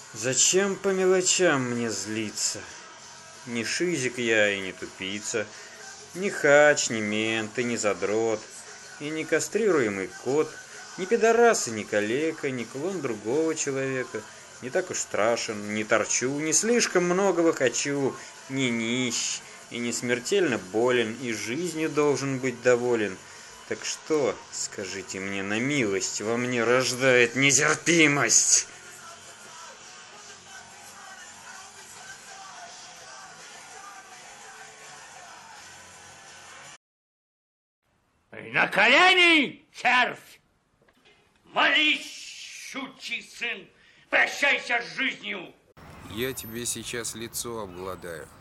Зачем по мелочам мне злиться? Не шизик я и не тупица, не хач, не мент и не задрот, и не кастрируемый кот, не пидорас и не калека, не клон другого человека, не так уж страшен, не торчу, не слишком многого хочу, не нищ и не смертельно болен, и жизнью должен быть доволен. Так что, скажите мне на милость, во мне рождает нетерпимость? На колени, червь! Молись, щучий сын, прощайся с жизнью! Я тебе сейчас лицо обгладаю.